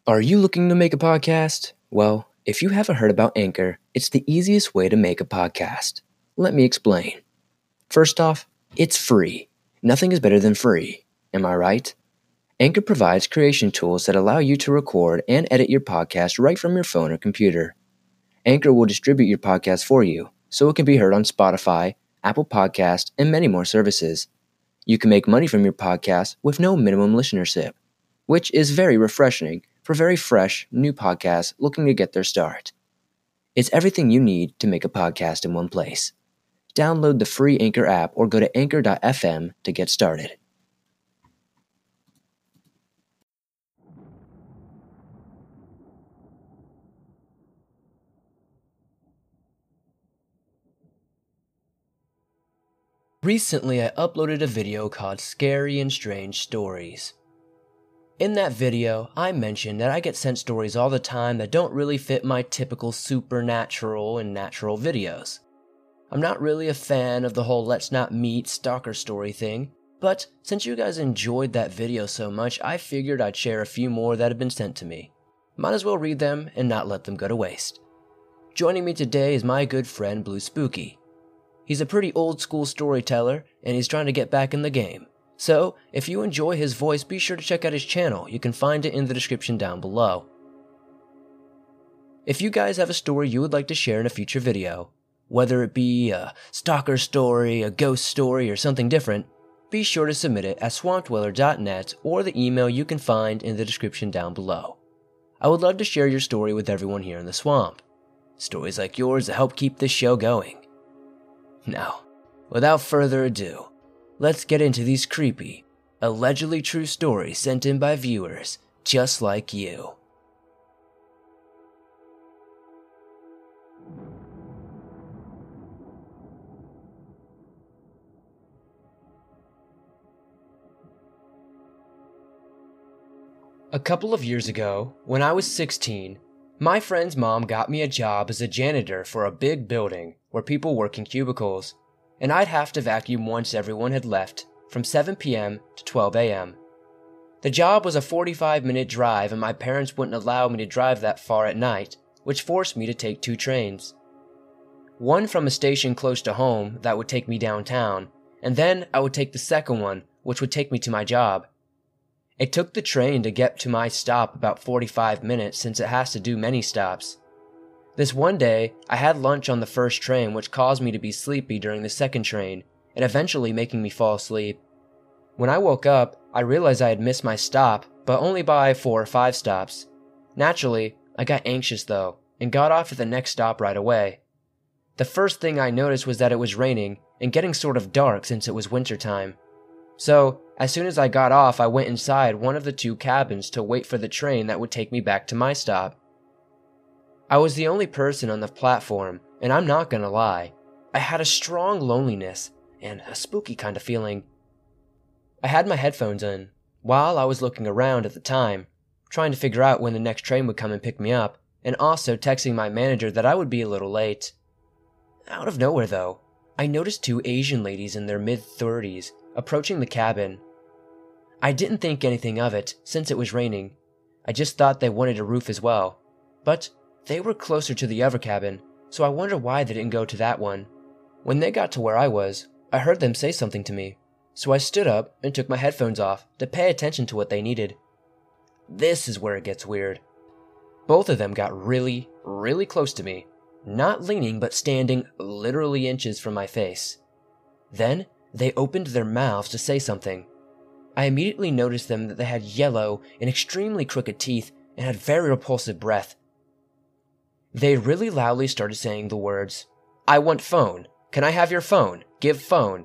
Are you looking to make a podcast? Well, if you haven't heard about Anchor, it's the easiest way to make a podcast. Let me explain. First off, it's free. Nothing is better than free. Am I right? Anchor provides creation tools that allow you to record and edit your podcast right from your phone or computer. Anchor will distribute your podcast for you, so it can be heard on Spotify, Apple Podcast, and many more services. You can make money from your podcast with no minimum listenership, which is very refreshing for very fresh, new podcasts looking to get their start. It's everything you need to make a podcast in one place. Download the free Anchor app or go to anchor.fm to get started. Recently, I uploaded a video called Scary and Strange Stories. In that video, I mentioned that I get sent stories all the time that don't really fit my typical supernatural and natural videos. I'm not really a fan of the whole let's not meet stalker story thing, but since you guys enjoyed that video so much, I figured I'd share a few more that have been sent to me. Might as well read them and not let them go to waste. Joining me today is my good friend Blue Spooky. He's a pretty old school storyteller, and he's trying to get back in the game. So, if you enjoy his voice, be sure to check out his channel. You can find it in the description down below. If you guys have a story you would like to share in a future video, whether it be a stalker story, a ghost story, or something different, be sure to submit it at swampdweller.net or the email you can find in the description down below. I would love to share your story with everyone here in the swamp. Stories like yours that help keep this show going. Now, without further ado, let's get into these creepy, allegedly true stories sent in by viewers just like you. A couple of years ago, when I was 16, my friend's mom got me a job as a janitor for a big building where people work in cubicles, and I'd have to vacuum once everyone had left, from 7 p.m. to 12 a.m. The job was a 45-minute drive, and my parents wouldn't allow me to drive that far at night, which forced me to take 2 trains. One from a station close to home that would take me downtown, and then I would take the second one, which would take me to my job. It took the train to get to my stop about 45 minutes since it has to do many stops. This one day, I had lunch on the first train, which caused me to be sleepy during the second train, and eventually making me fall asleep. When I woke up, I realized I had missed my stop, but only by 4 or 5 stops. Naturally, I got anxious though, and got off at the next stop right away. The first thing I noticed was that it was raining, and getting sort of dark since it was wintertime. So, as soon as I got off, I went inside one of the 2 cabins to wait for the train that would take me back to my stop. I was the only person on the platform, and I'm not gonna lie, I had a strong loneliness and a spooky kind of feeling. I had my headphones in, while I was looking around at the time, trying to figure out when the next train would come and pick me up, and also texting my manager that I would be a little late. Out of nowhere though, I noticed 2 Asian ladies in their mid-30s approaching the cabin. I didn't think anything of it since it was raining. I just thought they wanted a roof as well. But they were closer to the other cabin, so I wondered why they didn't go to that one. When they got to where I was, I heard them say something to me, so I stood up and took my headphones off to pay attention to what they needed. This is where it gets weird. Both of them got really, really close to me, not leaning but standing literally inches from my face. Then they opened their mouths to say something. I immediately noticed that they had yellow and extremely crooked teeth and had very repulsive breath. They really loudly started saying the words, "I want phone. Can I have your phone? Give phone."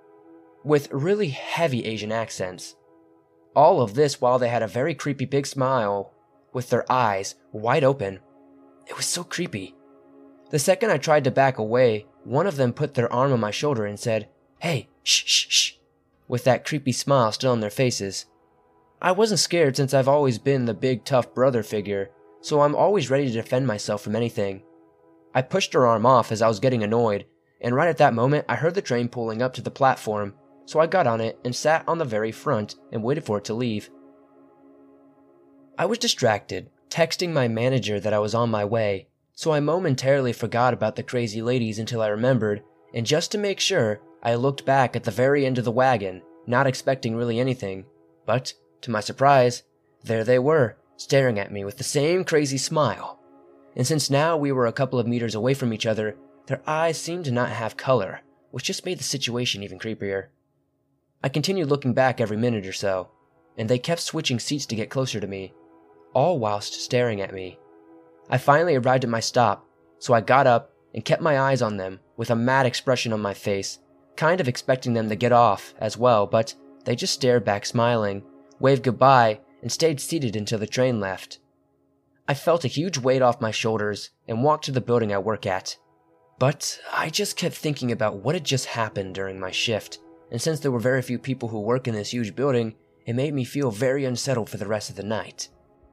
With really heavy Asian accents. All of this while they had a very creepy big smile, with their eyes wide open. It was so creepy. The second I tried to back away, one of them put their arm on my shoulder and said, "Hey, shh, shh, shh," with that creepy smile still on their faces. I wasn't scared since I've always been the big tough brother figure, so I'm always ready to defend myself from anything. I pushed her arm off as I was getting annoyed, and right at that moment I heard the train pulling up to the platform, so I got on it and sat on the very front and waited for it to leave. I was distracted, texting my manager that I was on my way, so I momentarily forgot about the crazy ladies until I remembered, and just to make sure, I looked back at the very end of the wagon, not expecting really anything. But, to my surprise, there they were, staring at me with the same crazy smile. And since now we were a couple of meters away from each other, their eyes seemed to not have color, which just made the situation even creepier. I continued looking back every minute or so, and they kept switching seats to get closer to me, all whilst staring at me. I finally arrived at my stop, so I got up and kept my eyes on them with a mad expression on my face, kind of expecting them to get off as well, but they just stared back smiling, waved goodbye, and stayed seated until the train left. I felt a huge weight off my shoulders and walked to the building I work at. But I just kept thinking about what had just happened during my shift, and since there were very few people who work in this huge building, it made me feel very unsettled for the rest of the night.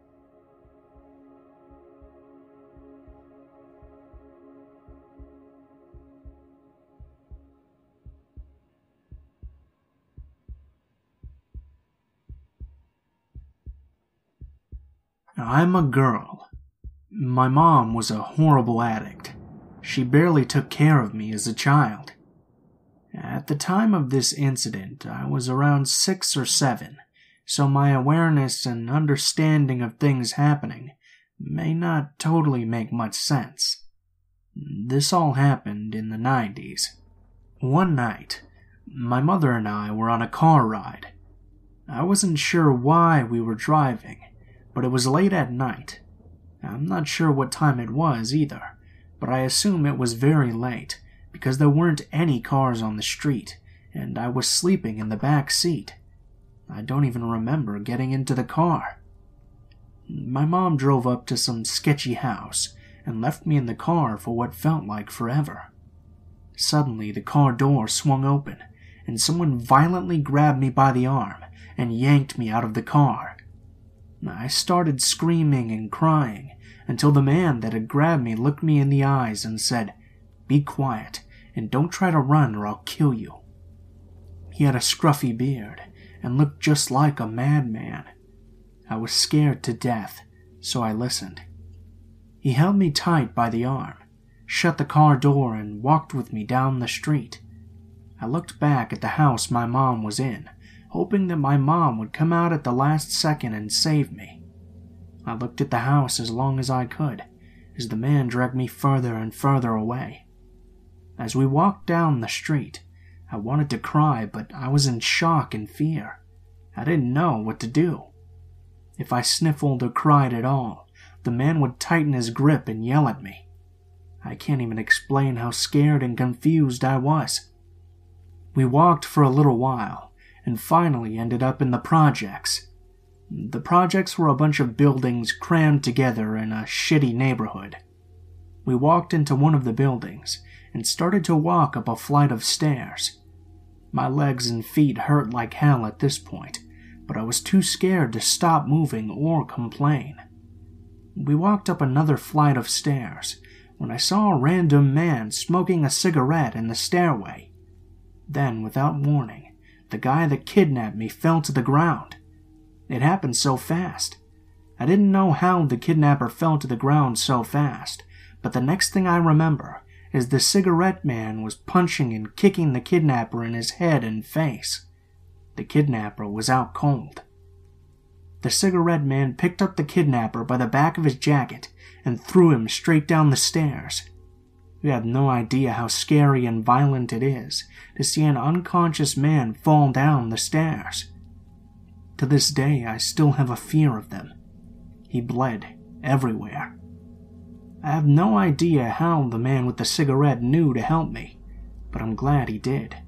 I'm a girl. My mom was a horrible addict. She barely took care of me as a child. At the time of this incident, I was around 6 or 7, so my awareness and understanding of things happening may not totally make much sense. This all happened in the 90s. One night, my mother and I were on a car ride. I wasn't sure why we were driving, but it was late at night. I'm not sure what time it was either, but I assume it was very late because there weren't any cars on the street, and I was sleeping in the back seat. I don't even remember getting into the car. My mom drove up to some sketchy house and left me in the car for what felt like forever. Suddenly, the car door swung open, and someone violently grabbed me by the arm and yanked me out of the car. I started screaming and crying until the man that had grabbed me looked me in the eyes and said, "Be quiet and don't try to run or I'll kill you." He had a scruffy beard and looked just like a madman. I was scared to death, so I listened. He held me tight by the arm, shut the car door, and walked with me down the street. I looked back at the house my mom was in, hoping that my mom would come out at the last second and save me. I looked at the house as long as I could, as the man dragged me further and further away. As we walked down the street, I wanted to cry, but I was in shock and fear. I didn't know what to do. If I sniffled or cried at all, the man would tighten his grip and yell at me. I can't even explain how scared and confused I was. We walked for a little while, and finally ended up in the projects. The projects were a bunch of buildings crammed together in a shitty neighborhood. We walked into one of the buildings and started to walk up a flight of stairs. My legs and feet hurt like hell at this point, but I was too scared to stop moving or complain. We walked up another flight of stairs when I saw a random man smoking a cigarette in the stairway. Then, without warning, the guy that kidnapped me fell to the ground. It happened so fast. I didn't know how the kidnapper fell to the ground so fast, but the next thing I remember is the cigarette man was punching and kicking the kidnapper in his head and face. The kidnapper was out cold. The cigarette man picked up the kidnapper by the back of his jacket and threw him straight down the stairs. You have no idea how scary and violent it is to see an unconscious man fall down the stairs. To this day, I still have a fear of them. He bled everywhere. I have no idea how the man with the cigarette knew to help me, but I'm glad he did.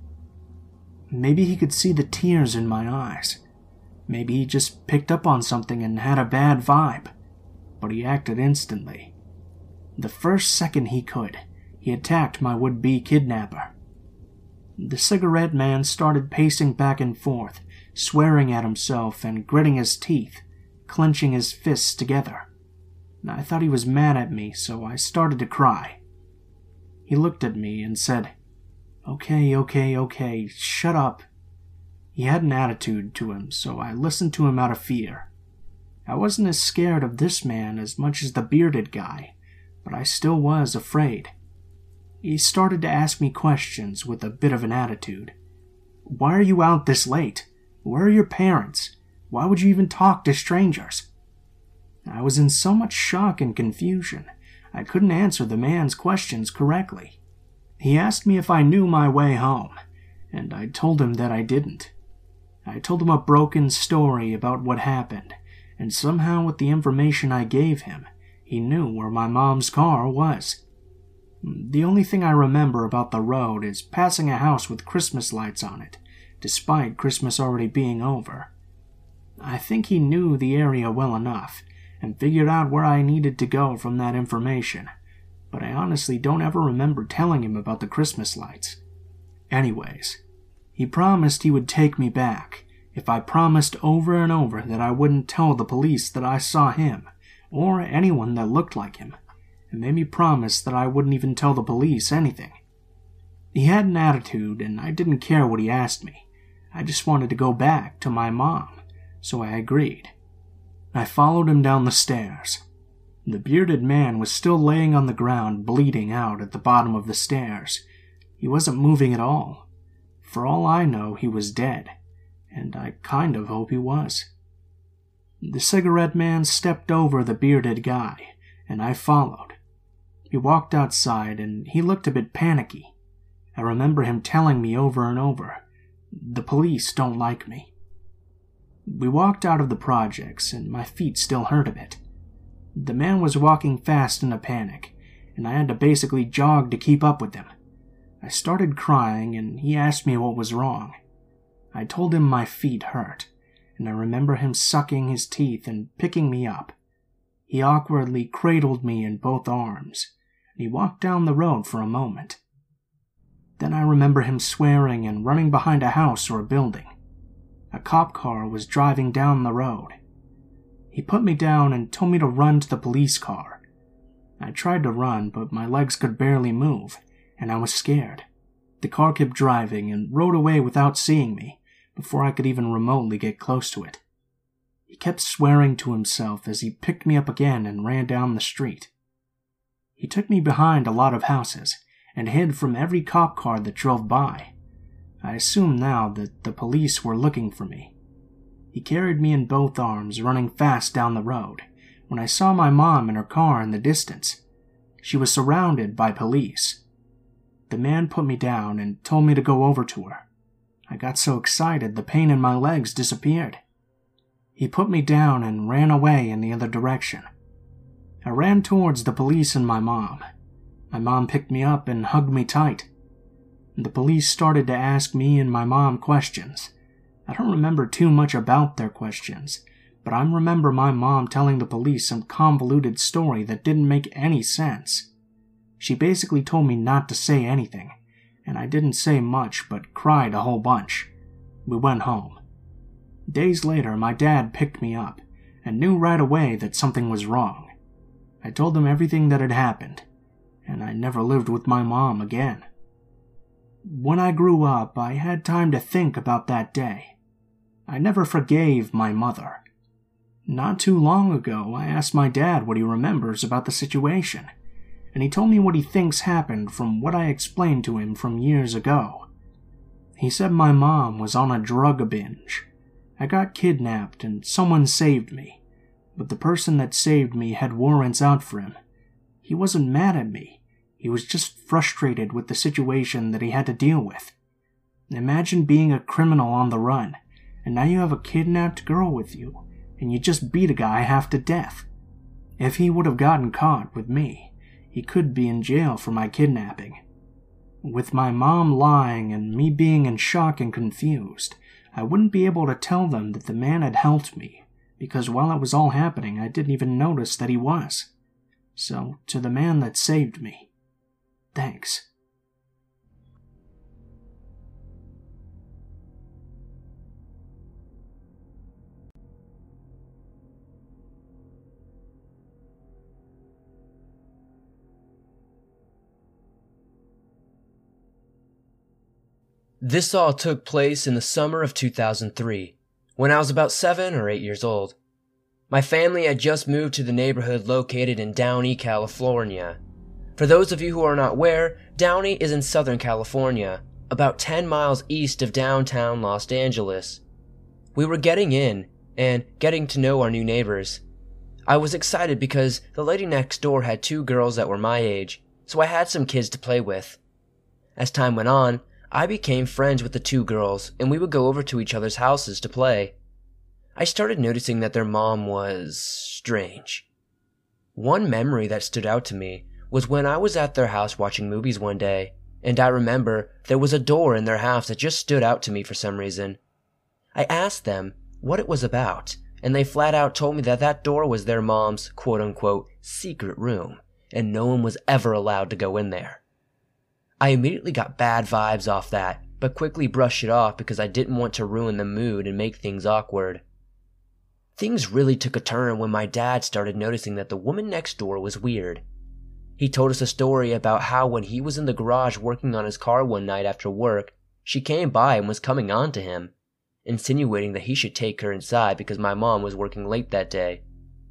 Maybe he could see the tears in my eyes. Maybe he just picked up on something and had a bad vibe, but he acted instantly. The first second he could, he attacked my would-be kidnapper. The cigarette man started pacing back and forth, swearing at himself and gritting his teeth, clenching his fists together. I thought he was mad at me, so I started to cry. He looked at me and said, Okay, shut up." He had an attitude to him, so I listened to him out of fear. I wasn't as scared of this man as much as the bearded guy, but I still was afraid. He started to ask me questions with a bit of an attitude. Why are you out this late? Where are your parents? Why would you even talk to strangers? I was in so much shock and confusion, I couldn't answer the man's questions correctly. He asked me if I knew my way home, and I told him that I didn't. I told him a broken story about what happened, and somehow with the information I gave him, he knew where my mom's car was. The only thing I remember about the road is passing a house with Christmas lights on it, despite Christmas already being over. I think he knew the area well enough, and figured out where I needed to go from that information, but I honestly don't ever remember telling him about the Christmas lights. Anyways, he promised he would take me back if I promised over and over that I wouldn't tell the police that I saw him, or anyone that looked like him, and made me promise that I wouldn't even tell the police anything. He had an attitude, and I didn't care what he asked me. I just wanted to go back to my mom, so I agreed. I followed him down the stairs. The bearded man was still laying on the ground, bleeding out at the bottom of the stairs. He wasn't moving at all. For all I know, he was dead, and I kind of hope he was. The cigarette man stepped over the bearded guy, and I followed. He walked outside, and he looked a bit panicky. I remember him telling me over and over, "The police don't like me." We walked out of the projects, and my feet still hurt a bit. The man was walking fast in a panic, and I had to basically jog to keep up with him. I started crying, and he asked me what was wrong. I told him my feet hurt, and I remember him sucking his teeth and picking me up. He awkwardly cradled me in both arms, and he walked down the road for a moment. Then I remember him swearing and running behind a house or a building. A cop car was driving down the road. He put me down and told me to run to the police car. I tried to run, but my legs could barely move, and I was scared. The car kept driving and rode away without seeing me, before I could even remotely get close to it. He kept swearing to himself as he picked me up again and ran down the street. He took me behind a lot of houses and hid from every cop car that drove by. I assume now that the police were looking for me. He carried me in both arms, running fast down the road, when I saw my mom in her car in the distance. She was surrounded by police. The man put me down and told me to go over to her. I got so excited the pain in my legs disappeared. He put me down and ran away in the other direction. I ran towards the police and my mom. My mom picked me up and hugged me tight. The police started to ask me and my mom questions. I don't remember too much about their questions, but I remember my mom telling the police some convoluted story that didn't make any sense. She basically told me not to say anything, and I didn't say much but cried a whole bunch. We went home. Days later, my dad picked me up and knew right away that something was wrong. I told him everything that had happened, and I never lived with my mom again. When I grew up, I had time to think about that day. I never forgave my mother. Not too long ago, I asked my dad what he remembers about the situation, and he told me what he thinks happened from what I explained to him from years ago. He said my mom was on a drug binge. I got kidnapped and someone saved me, but the person that saved me had warrants out for him. He wasn't mad at me. He was just frustrated with the situation that he had to deal with. Imagine being a criminal on the run, and now you have a kidnapped girl with you, and you just beat a guy half to death. If he would have gotten caught with me, he could be in jail for my kidnapping. With my mom lying and me being in shock and confused, I wouldn't be able to tell them that the man had helped me, because while it was all happening, I didn't even notice that he was. So, to the man that saved me, thanks. This all took place in the summer of 2003, when I was about 7 or 8 years old. My family had just moved to the neighborhood located in Downey, California. For those of you who are not aware, Downey is in Southern California, about 10 miles east of downtown Los Angeles. We were getting in and getting to know our new neighbors. I was excited because the lady next door had 2 girls that were my age, so I had some kids to play with. As time went on, I became friends with the 2 girls, and we would go over to each other's houses to play. I started noticing that their mom was strange. One memory that stood out to me was when I was at their house watching movies one day, and I remember there was a door in their house that just stood out to me for some reason. I asked them what it was about, and they flat out told me that that door was their mom's quote-unquote secret room, and no one was ever allowed to go in there. I immediately got bad vibes off that, but quickly brushed it off because I didn't want to ruin the mood and make things awkward. Things really took a turn when my dad started noticing that the woman next door was weird. He told us a story about how when he was in the garage working on his car one night after work, she came by and was coming on to him, insinuating that he should take her inside because my mom was working late that day.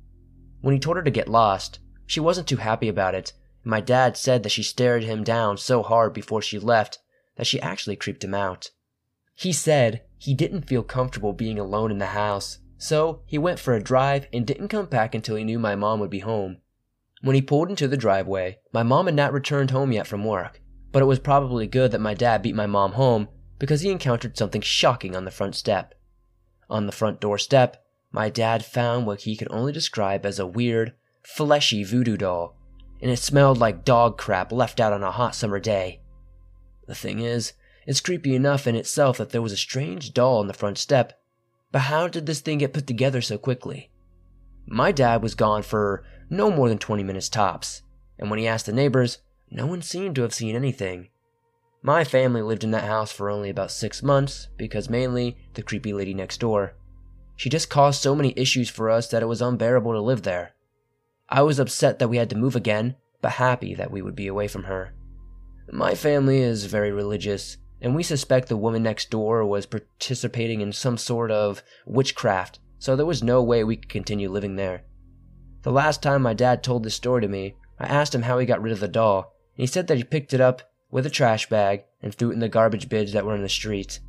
When he told her to get lost, she wasn't too happy about it, and my dad said that she stared him down so hard before she left that she actually creeped him out. He said he didn't feel comfortable being alone in the house, so he went for a drive and didn't come back until he knew my mom would be home. When he pulled into the driveway, my mom had not returned home yet from work, but it was probably good that my dad beat my mom home because he encountered something shocking on the front step. On the front door step, my dad found what he could only describe as a weird, fleshy voodoo doll, and it smelled like dog crap left out on a hot summer day. The thing is, it's creepy enough in itself that there was a strange doll on the front step, but how did this thing get put together so quickly? My dad was gone for no more than 20 minutes tops, and when he asked the neighbors, no one seemed to have seen anything. My family lived in that house for only about 6 months, because mainly the creepy lady next door. She just caused so many issues for us that it was unbearable to live there. I was upset that we had to move again, but happy that we would be away from her. My family is very religious, and we suspect the woman next door was participating in some sort of witchcraft, so there was no way we could continue living there. The last time my dad told this story to me, I asked him how he got rid of the doll, and he said that he picked it up with a trash bag and threw it in the garbage bins that were in the street.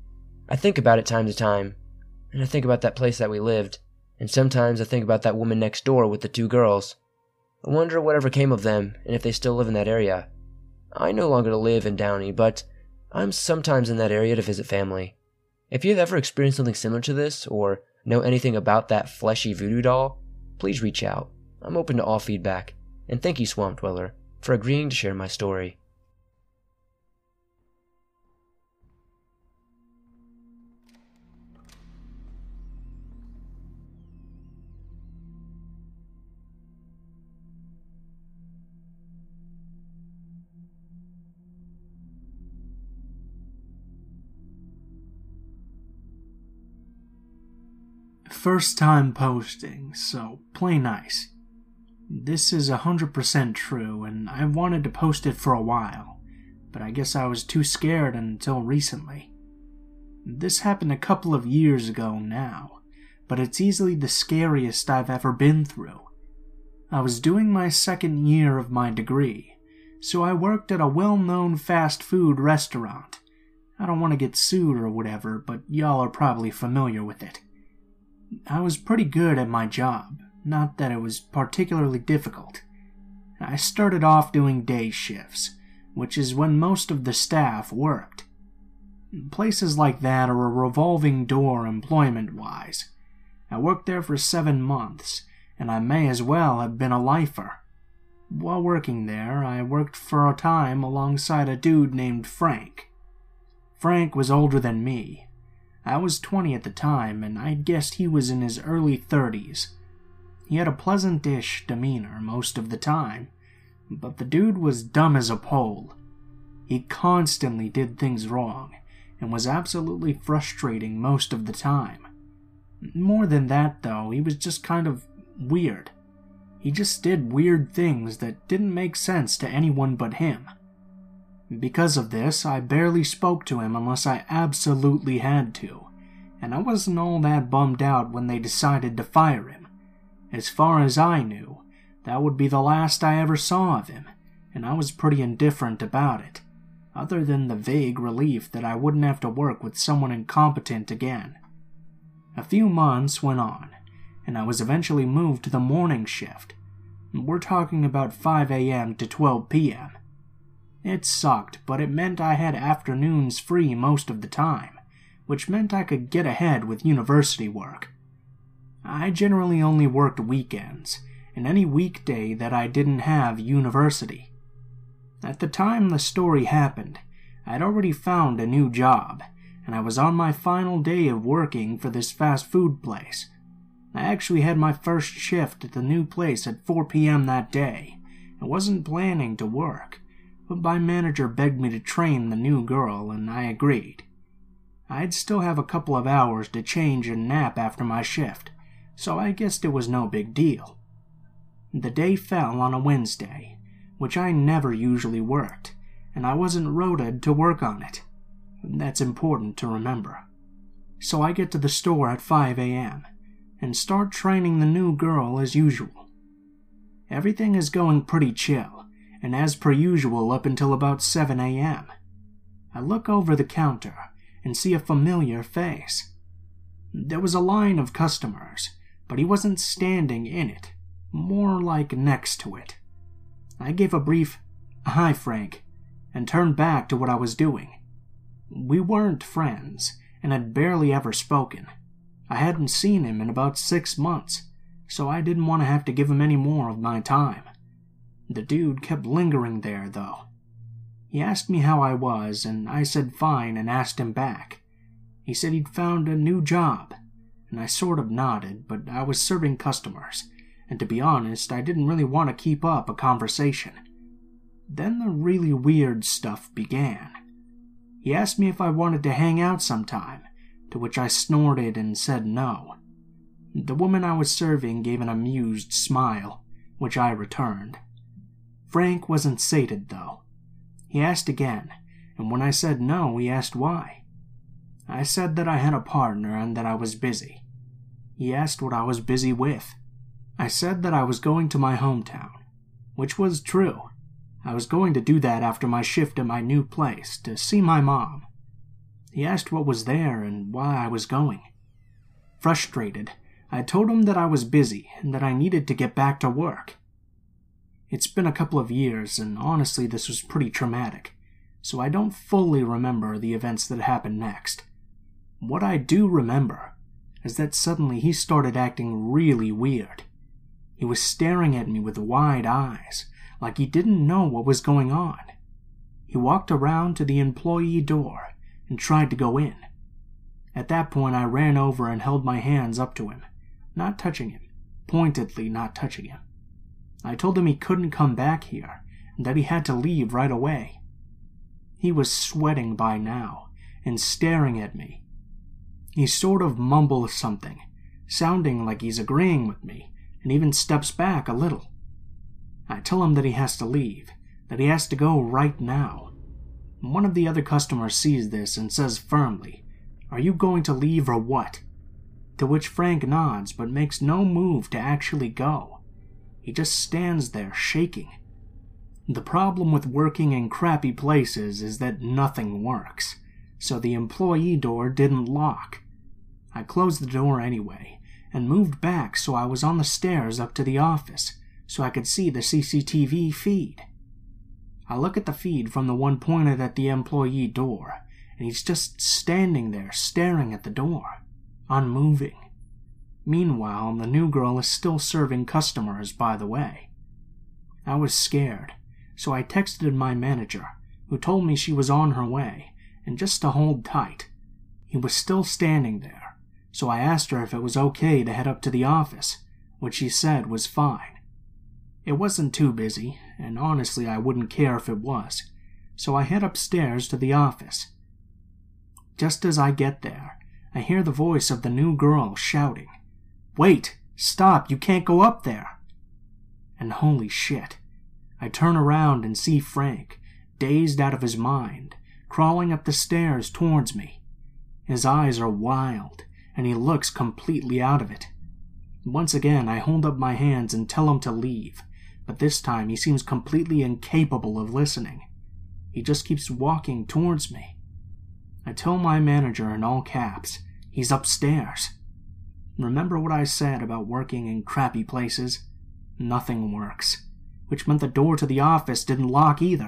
I think about it time to time, and I think about that place that we lived, and sometimes I think about that woman next door with the 2 girls. I wonder whatever came of them, and if they still live in that area. I no longer live in Downey, but I'm sometimes in that area to visit family. If you've ever experienced something similar to this, or know anything about that fleshy voodoo doll, please reach out. I'm open to all feedback, and thank you, Swamp Dweller, for agreeing to share my story. First time posting, so play nice. This is 100% true, and I wanted to post it for a while, but I guess I was too scared until recently. This happened a couple of years ago now, but it's easily the scariest I've ever been through. I was doing my 2nd year of my degree, so I worked at a well-known fast food restaurant. I don't want to get sued or whatever, but y'all are probably familiar with it. I was pretty good at my job, not that it was particularly difficult. I started off doing day shifts, which is when most of the staff worked. Places like that are a revolving door employment-wise. I worked there for 7 months, and I may as well have been a lifer. While working there, I worked for a time alongside a dude named Frank. Frank was older than me. I was 20 at the time, and I guessed he was in his early 30s. He had a pleasant-ish demeanor most of the time, but the dude was dumb as a pole. He constantly did things wrong, and was absolutely frustrating most of the time. More than that, though, he was just kind of weird. He just did weird things that didn't make sense to anyone but him. Because of this, I barely spoke to him unless I absolutely had to, and I wasn't all that bummed out when they decided to fire him, As far as I knew, that would be the last I ever saw of him, and I was pretty indifferent about it, other than the vague relief that I wouldn't have to work with someone incompetent again. A few months went on, and I was eventually moved to the morning shift. We're talking about 5 a.m. to 12 p.m. It sucked, but it meant I had afternoons free most of the time, which meant I could get ahead with university work. I generally only worked weekends, and any weekday that I didn't have university. At the time the story happened, I'd already found a new job, and I was on my final day of working for this fast food place. I actually had my first shift at the new place at 4 p.m. that day, and wasn't planning to work, but my manager begged me to train the new girl, and I agreed. I'd still have a couple of hours to change and nap after my shift, so I guessed it was no big deal. The day fell on a Wednesday, which I never usually worked, and I wasn't rotated to work on it. That's important to remember. So I get to the store at 5 a.m. and start training the new girl as usual. Everything is going pretty chill, and as per usual up until about 7 a.m. I look over the counter and see a familiar face. There was a line of customers, but he wasn't standing in it, more like next to it. I gave a brief, "Hi, Frank," and turned back to what I was doing. We weren't friends, and had barely ever spoken. I hadn't seen him in about 6 months, so I didn't want to have to give him any more of my time. The dude kept lingering there, though. He asked me how I was, and I said fine and asked him back. He said he'd found a new job, and I sort of nodded, but I was serving customers, and to be honest, I didn't really want to keep up a conversation. Then the really weird stuff began. He asked me if I wanted to hang out sometime, to which I snorted and said no. The woman I was serving gave an amused smile, which I returned. Frank wasn't sated, though. He asked again, and when I said no, he asked why. I said that I had a partner and that I was busy. He asked what I was busy with. I said that I was going to my hometown, which was true. I was going to do that after my shift at my new place, to see my mom. He asked what was there and why I was going. Frustrated, I told him that I was busy and that I needed to get back to work. It's been a couple of years, and honestly this was pretty traumatic, so I don't fully remember the events that happened next. What I do remember is that suddenly he started acting really weird. He was staring at me with wide eyes, like he didn't know what was going on. He walked around to the employee door and tried to go in. At that point, I ran over and held my hands up to him, not touching him, pointedly not touching him. I told him he couldn't come back here and that he had to leave right away. He was sweating by now and staring at me. He sort of mumbles something, sounding like he's agreeing with me, and even steps back a little. I tell him that he has to leave, that he has to go right now. One of the other customers sees this and says firmly, "Are you going to leave or what?" To which Frank nods but makes no move to actually go. He just stands there shaking. The problem with working in crappy places is that nothing works, so the employee door didn't lock. I closed the door anyway, and moved back so I was on the stairs up to the office, so I could see the CCTV feed. I look at the feed from the one pointed at the employee door, and he's just standing there staring at the door, unmoving. Meanwhile, the new girl is still serving customers, by the way. I was scared, so I texted my manager, who told me she was on her way, and just to hold tight. He was still standing there, so I asked her if it was okay to head up to the office, which she said was fine. It wasn't too busy, and honestly I wouldn't care if it was, so I head upstairs to the office. Just as I get there, I hear the voice of the new girl shouting, "Wait! Stop! You can't go up there!" And holy shit, I turn around and see Frank, dazed out of his mind, crawling up the stairs towards me. His eyes are wild, and he looks completely out of it. Once again, I hold up my hands and tell him to leave, but this time he seems completely incapable of listening. He just keeps walking towards me. I tell my manager in all caps, he's upstairs. Remember what I said about working in crappy places? Nothing works, which meant the door to the office didn't lock either.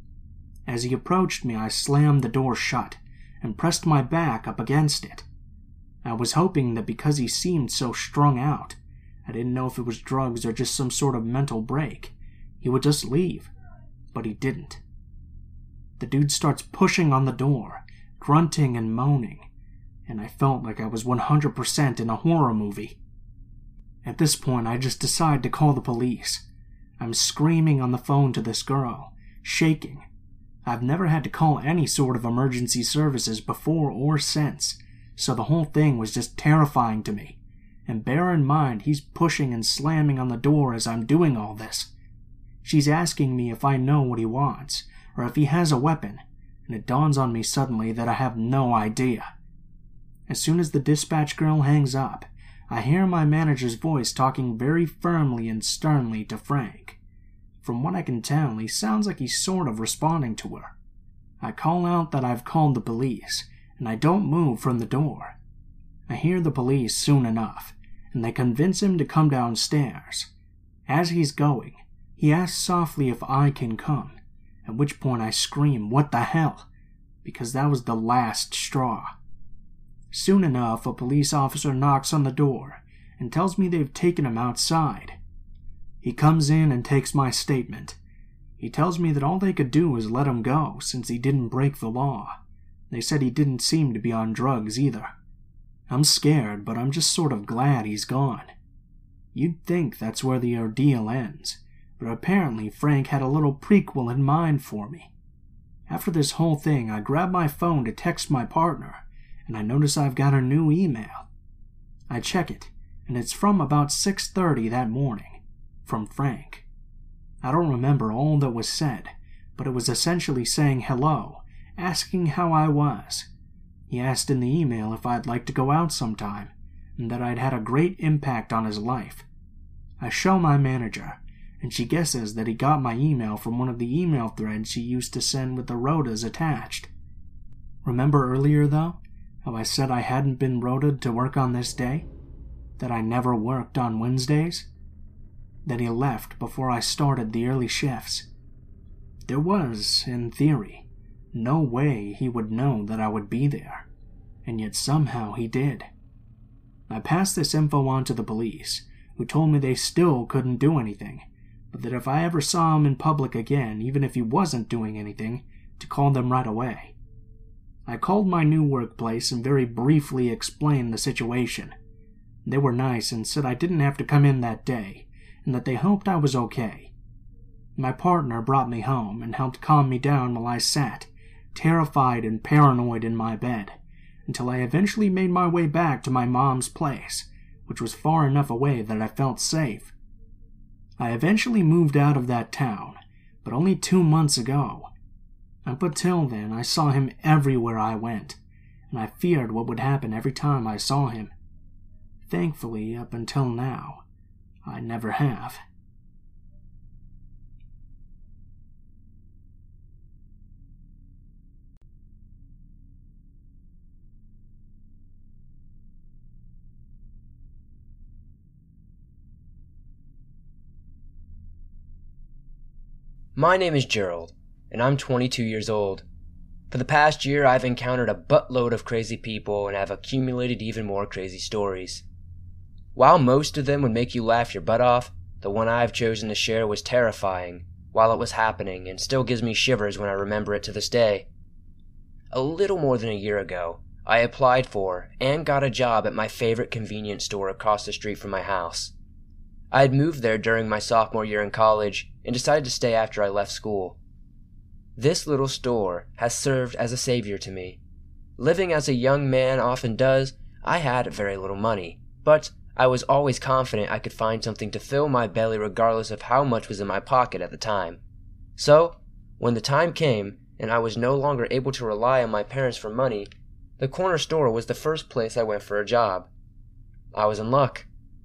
As he approached me, I slammed the door shut and pressed my back up against it. I was hoping that because he seemed so strung out, I didn't know if it was drugs or just some sort of mental break, he would just leave, but he didn't. The dude starts pushing on the door, grunting and moaning, and I felt like I was 100% in a horror movie. At this point, I just decide to call the police. I'm screaming on the phone to this girl, shaking. I've never had to call any sort of emergency services before or since, so the whole thing was just terrifying to me. And bear in mind, he's pushing and slamming on the door as I'm doing all this. She's asking me if I know what he wants, or if he has a weapon, and it dawns on me suddenly that I have no idea. As soon as the dispatch girl hangs up, I hear my manager's voice talking very firmly and sternly to Frank. From what I can tell, he sounds like he's sort of responding to her. I call out that I've called the police, and I don't move from the door. I hear the police soon enough, and they convince him to come downstairs. As he's going, he asks softly if I can come, at which point I scream, "What the hell?" because that was the last straw. Soon enough, a police officer knocks on the door and tells me they've taken him outside. He comes in and takes my statement. He tells me that all they could do is let him go since he didn't break the law. They said he didn't seem to be on drugs either. I'm scared, but I'm just sort of glad he's gone. You'd think that's where the ordeal ends, but apparently Frank had a little prequel in mind for me. After this whole thing, I grab my phone to text my partner, and I notice I've got a new email. I check it, and it's from about 6:30 that morning, from Frank. I don't remember all that was said, but it was essentially saying hello, asking how I was. He asked in the email if I'd like to go out sometime, and that I'd had a great impact on his life. I show my manager, and she guesses that he got my email from one of the email threads she used to send with the rotas attached. Remember earlier, though, how I said I hadn't been rotated to work on this day? That I never worked on Wednesdays? That he left before I started the early shifts. There was, in theory, no way he would know that I would be there, and yet somehow he did. I passed this info on to the police, who told me they still couldn't do anything, but that if I ever saw him in public again, even if he wasn't doing anything, to call them right away. I called my new workplace and very briefly explained the situation. They were nice and said I didn't have to come in that day, and that they hoped I was okay. My partner brought me home and helped calm me down while I sat, terrified and paranoid in my bed, until I eventually made my way back to my mom's place, which was far enough away that I felt safe. I eventually moved out of that town, but only 2 months ago. Up until then, I saw him everywhere I went, and I feared what would happen every time I saw him. Thankfully, up until now, I never have. My name is Gerald, and I'm 22 years old. For the past year, I've encountered a buttload of crazy people and have accumulated even more crazy stories. While most of them would make you laugh your butt off, the one I've chosen to share was terrifying while it was happening and still gives me shivers when I remember it to this day. A little more than a year ago, I applied for and got a job at my favorite convenience store across the street from my house. I had moved there during my sophomore year in college and decided to stay after I left school. This little store has served as a savior to me. Living as a young man often does, I had very little money, but I was always confident I could find something to fill my belly regardless of how much was in my pocket at the time. So, when the time came and I was no longer able to rely on my parents for money, the corner store was the first place I went for a job. I was in luck.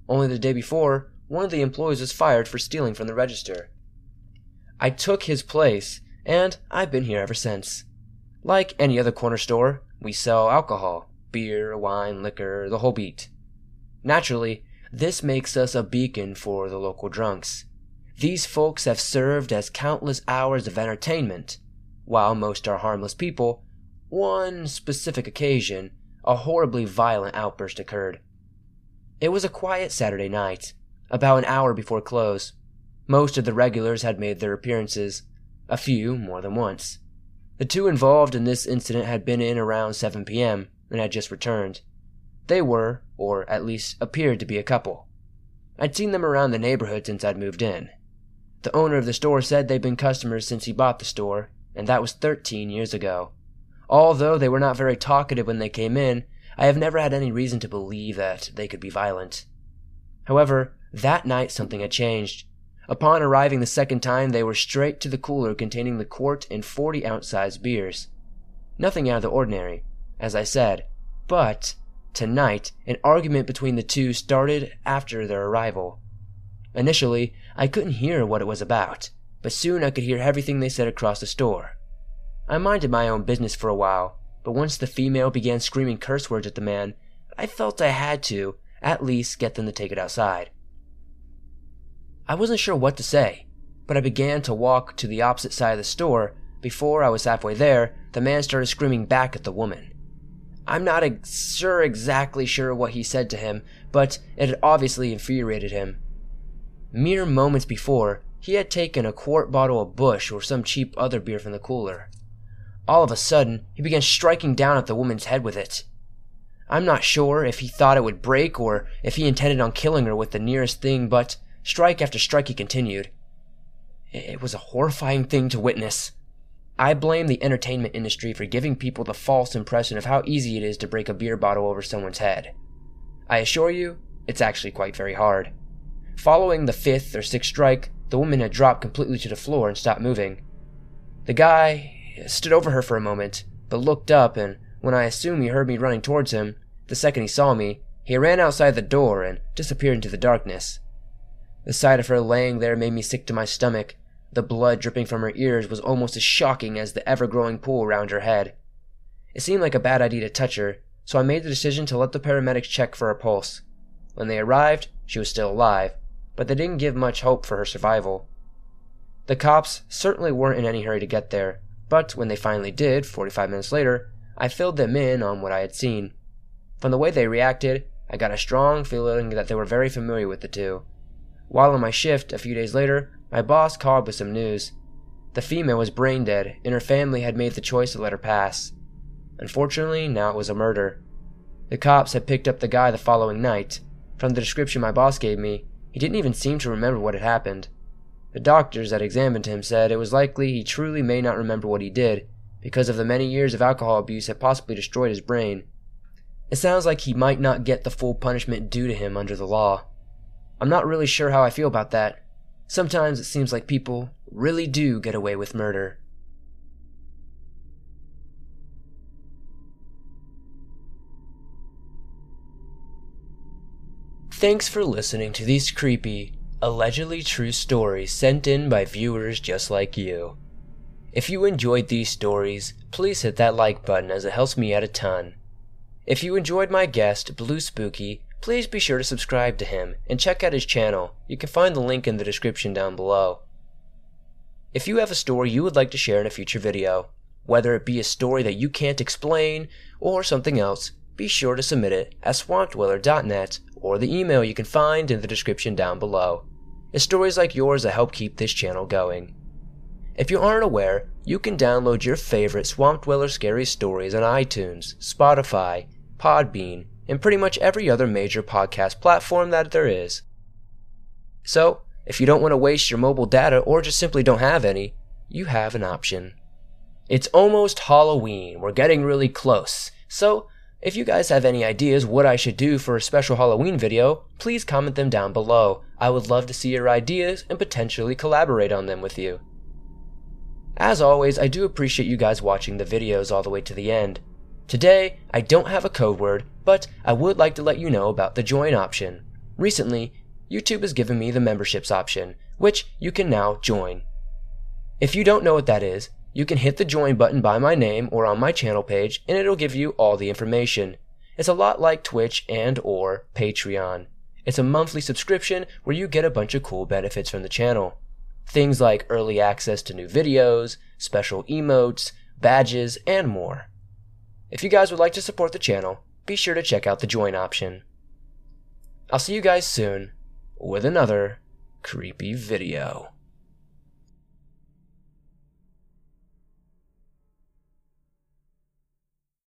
Only the day before, one of the employees was fired for stealing from the register. I took his place, and I've been here ever since. Like any other corner store, we sell alcohol, beer, wine, liquor, the whole beat. Naturally, this makes us a beacon for the local drunks. These folks have served as countless hours of entertainment. While most are harmless people, one specific occasion, a horribly violent outburst occurred. It was a quiet Saturday night, about an hour before close. Most of the regulars had made their appearances, a few more than once. The two involved in this incident had been in around 7 p.m. and had just returned. They were, or at least appeared to be, a couple. I'd seen them around the neighborhood since I'd moved in. The owner of the store said they'd been customers since he bought the store, and that was 13 years ago. Although they were not very talkative when they came in, I have never had any reason to believe that they could be violent. However, that night something had changed. Upon arriving the second time, they were straight to the cooler containing the quart and 40-ounce sized beers. Nothing out of the ordinary, as I said, but tonight an argument between the two started after their arrival. Initially, I couldn't hear what it was about, but soon I could hear everything they said across the store. I minded my own business for a while, but once the female began screaming curse words at the man, I felt I had to, at least, get them to take it outside. I wasn't sure what to say, but I began to walk to the opposite side of the store. Before I was halfway there, the man started screaming back at the woman. I'm not exactly sure what he said to him, but it had obviously infuriated him. Mere moments before, he had taken a quart bottle of Busch or some cheap other beer from the cooler. All of a sudden, he began striking down at the woman's head with it. I'm not sure if he thought it would break or if he intended on killing her with the nearest thing, but strike after strike he continued. It was a horrifying thing to witness. I blame the entertainment industry for giving people the false impression of how easy it is to break a beer bottle over someone's head. I assure you, it's actually quite very hard. Following the 5th or 6th strike, the woman had dropped completely to the floor and stopped moving. The guy stood over her for a moment, but looked up, and when I assumed he heard me running towards him, the second he saw me, he ran outside the door and disappeared into the darkness. The sight of her laying there made me sick to my stomach. The blood dripping from her ears was almost as shocking as the ever-growing pool around her head. It seemed like a bad idea to touch her, so I made the decision to let the paramedics check for her pulse. When they arrived, she was still alive, but they didn't give much hope for her survival. The cops certainly weren't in any hurry to get there, but when they finally did, 45 minutes later, I filled them in on what I had seen. From the way they reacted, I got a strong feeling that they were very familiar with the two. While on my shift, a few days later, my boss called with some news. The female was brain dead, and her family had made the choice to let her pass. Unfortunately, now it was a murder. The cops had picked up the guy the following night. From the description my boss gave me, he didn't even seem to remember what had happened. The doctors that examined him said it was likely he truly may not remember what he did, because of the many years of alcohol abuse had possibly destroyed his brain. It sounds like he might not get the full punishment due to him under the law. I'm not really sure how I feel about that. Sometimes it seems like people really do get away with murder. Thanks for listening to these creepy, allegedly true stories sent in by viewers just like you. If you enjoyed these stories, please hit that like button as it helps me out a ton. If you enjoyed my guest, Blue Spooky, please be sure to subscribe to him and check out his channel. You can find the link in the description down below. If you have a story you would like to share in a future video, whether it be a story that you can't explain or something else, be sure to submit it at swampdweller.net or the email you can find in the description down below. It's stories like yours that help keep this channel going. If you aren't aware, you can download your favorite Swamp Dweller scary stories on iTunes, Spotify, Podbean, and pretty much every other major podcast platform that there is. So, if you don't want to waste your mobile data or just simply don't have any, you have an option. It's almost Halloween. We're getting really close. So, if you guys have any ideas what I should do for a special Halloween video, please comment them down below. I would love to see your ideas and potentially collaborate on them with you. As always, I do appreciate you guys watching the videos all the way to the end. Today, I don't have a code word, but I would like to let you know about the join option. Recently, YouTube has given me the memberships option, which you can now join. If you don't know what that is, you can hit the join button by my name or on my channel page and it'll give you all the information. It's a lot like Twitch and/or Patreon. It's a monthly subscription where you get a bunch of cool benefits from the channel. Things like early access to new videos, special emotes, badges, and more. If you guys would like to support the channel, be sure to check out the join option. I'll see you guys soon with another creepy video.